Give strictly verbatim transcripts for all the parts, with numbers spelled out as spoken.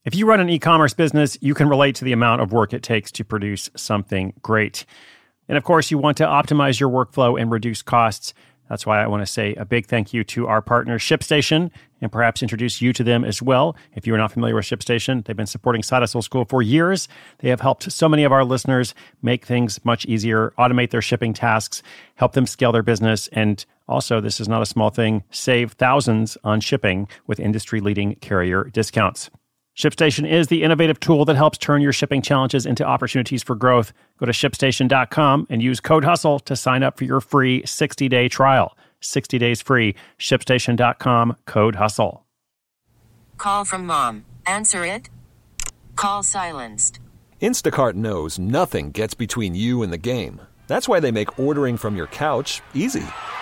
If you run an e-commerce business, you can relate to the amount of work it takes to produce something great. And of course, you want to optimize your workflow and reduce costs. That's why I want to say a big thank you to our partner, ShipStation, and perhaps introduce you to them as well. If you are not familiar with ShipStation, they've been supporting Side Hustle School for years. They have helped so many of our listeners make things much easier, automate their shipping tasks, help them scale their business, and also, this is not a small thing, save thousands on shipping with industry-leading carrier discounts. ShipStation is the innovative tool that helps turn your shipping challenges into opportunities for growth. Go to ship station dot com and use code HUSTLE to sign up for your free sixty-day trial. sixty days free. ship station dot com, code HUSTLE. Call from mom. Answer it. Call silenced. Instacart knows nothing gets between you and the game. That's why they make ordering from your couch easy.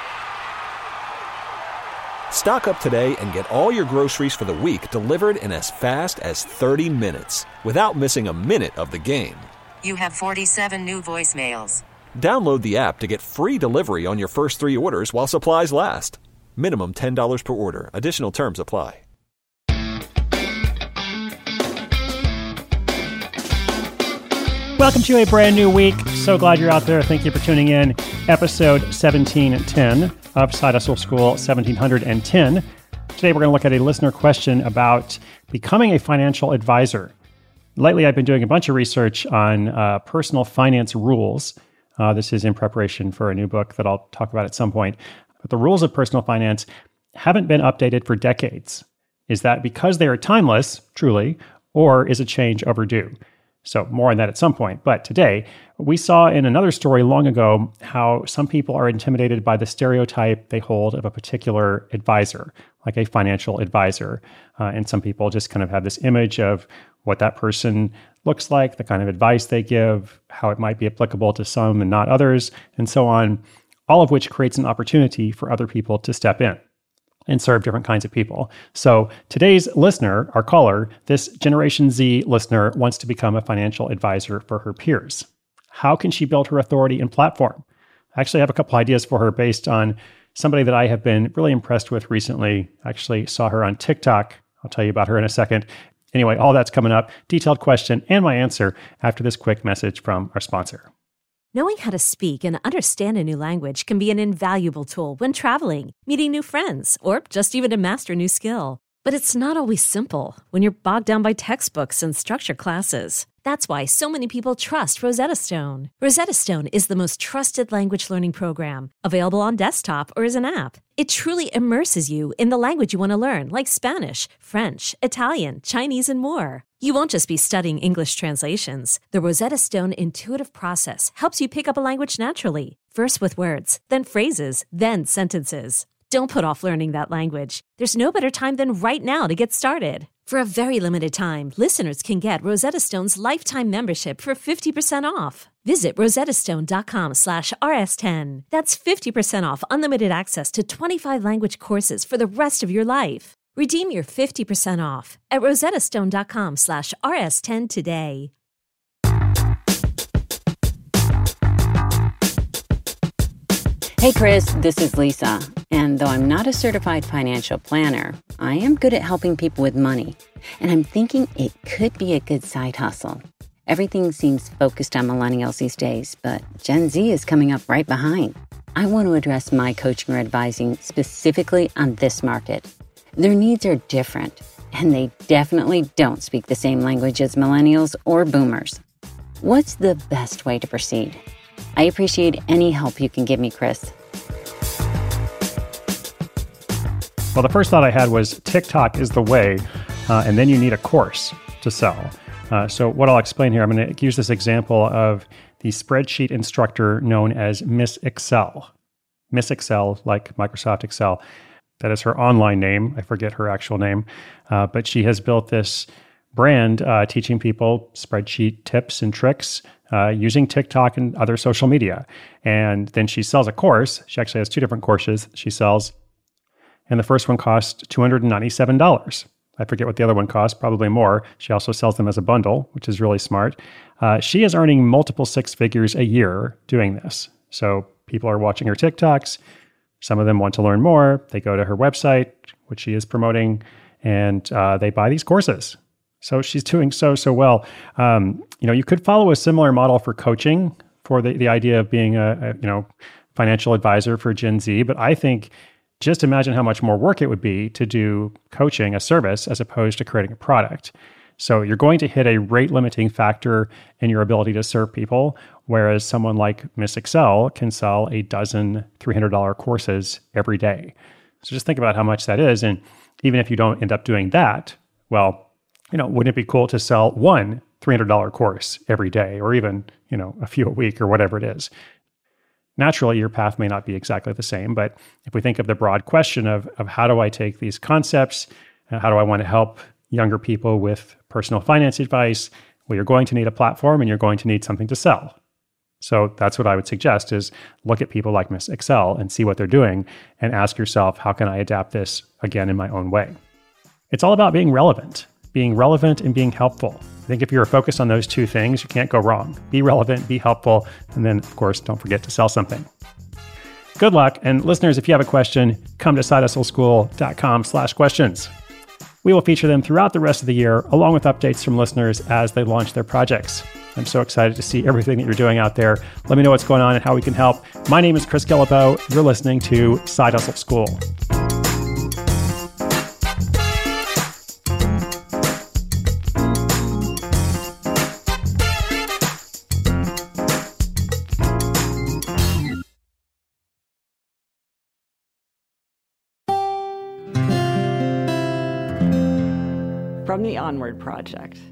Stock up today and get all your groceries for the week delivered in as fast as thirty minutes without missing a minute of the game. You have forty-seven new voicemails. Download the app to get free delivery on your first three orders while supplies last. Minimum ten dollars per order. Additional terms apply. Welcome to a brand new week. So glad you're out there. Thank you for tuning in. Episode seventeen ten of Side Hustle School seventeen ten. Today we're going to look at a listener question about becoming a financial advisor. Lately, I've been doing a bunch of research on uh, personal finance rules. Uh, this is in preparation for a new book that I'll talk about at some point. But the rules of personal finance haven't been updated for decades. Is that because they are timeless, truly, or is a change overdue? So more on that at some point. But today, we saw in another story long ago how some people are intimidated by the stereotype they hold of a particular advisor, like a financial advisor. Uh, and some people just kind of have this image of what that person looks like, the kind of advice they give, how it might be applicable to some and not others, and so on, all of which creates an opportunity for other people to step in and serve different kinds of people. So today's listener, our caller, this Generation Z listener, wants to become a financial advisor for her peers. How can she build her authority and platform? I actually have a couple ideas for her based on somebody that I have been really impressed with recently. I actually saw her on TikTok. I'll tell you about her in a second. Anyway, all that's coming up. Detailed question and my answer after this quick message from our sponsor. Knowing how to speak and understand a new language can be an invaluable tool when traveling, meeting new friends, or just even to master a new skill. But it's not always simple when you're bogged down by textbooks and structured classes. That's why so many people trust Rosetta Stone. Rosetta Stone is the most trusted language learning program, available on desktop or as an app. It truly immerses you in the language you want to learn, like Spanish, French, Italian, Chinese, and more. You won't just be studying English translations. The Rosetta Stone intuitive process helps you pick up a language naturally, first with words, then phrases, then sentences. Don't put off learning that language. There's no better time than right now to get started. For a very limited time, listeners can get Rosetta Stone's lifetime membership for fifty percent off. Visit rosettastone.com slash rs10. That's fifty percent off unlimited access to twenty-five language courses for the rest of your life. Redeem your fifty percent off at rosettastone.com slash rs10 today. Hey Chris, this is Lisa, and though I'm not a certified financial planner, I am good at helping people with money, and I'm thinking it could be a good side hustle. Everything seems focused on millennials these days, but Gen Z is coming up right behind. I want to address my coaching or advising specifically on this market. Their needs are different, and they definitely don't speak the same language as millennials or boomers. What's the best way to proceed? I appreciate any help you can give me, Chris. Well, the first thought I had was TikTok is the way, uh, and then you need a course to sell. Uh, so what I'll explain here, I'm going to use this example of the spreadsheet instructor known as Miss Excel. Miss Excel, like Microsoft Excel. That is her online name. I forget her actual name. Uh, but she has built this brand uh, teaching people spreadsheet tips and tricks uh, using TikTok and other social media. And then she sells a course. She actually has two different courses she sells. And the first one costs two hundred ninety-seven dollars. I forget what the other one costs, probably more. She also sells them as a bundle, which is really smart. Uh, she is earning multiple six figures a year doing this. So people are watching her TikToks. Some of them want to learn more. They go to her website, which she is promoting, and uh, they buy these courses. So she's doing so, so well. Um, you know, you could follow a similar model for coaching for the, the idea of being a, a, you know, financial advisor for Gen Z. But I think just imagine how much more work it would be to do coaching, a service, as opposed to creating a product. So you're going to hit a rate limiting factor in your ability to serve people, whereas someone like Miss Excel can sell a dozen three hundred dollars courses every day. So just think about how much that is. And even if you don't end up doing that, well, you know, wouldn't it be cool to sell one three hundred dollars course every day, or even, you know, a few a week or whatever it is? Naturally, your path may not be exactly the same, but if we think of the broad question of, of how do I take these concepts, and how do I want to help younger people with personal finance advice, well, you're going to need a platform and you're going to need something to sell. So that's what I would suggest is look at people like Miss Excel and see what they're doing and ask yourself, how can I adapt this again in my own way? It's all about being relevant, being relevant and being helpful. I think if you're focused on those two things, you can't go wrong. Be relevant, be helpful, and then, of course, don't forget to sell something. Good luck. And listeners, if you have a question, come to sidehustleschool.com slash questions. We will feature them throughout the rest of the year, along with updates from listeners as they launch their projects. I'm so excited to see everything that you're doing out there. Let me know what's going on and how we can help. My name is Chris Guillebeau. You're listening to Side Hustle School. From the Onward Project.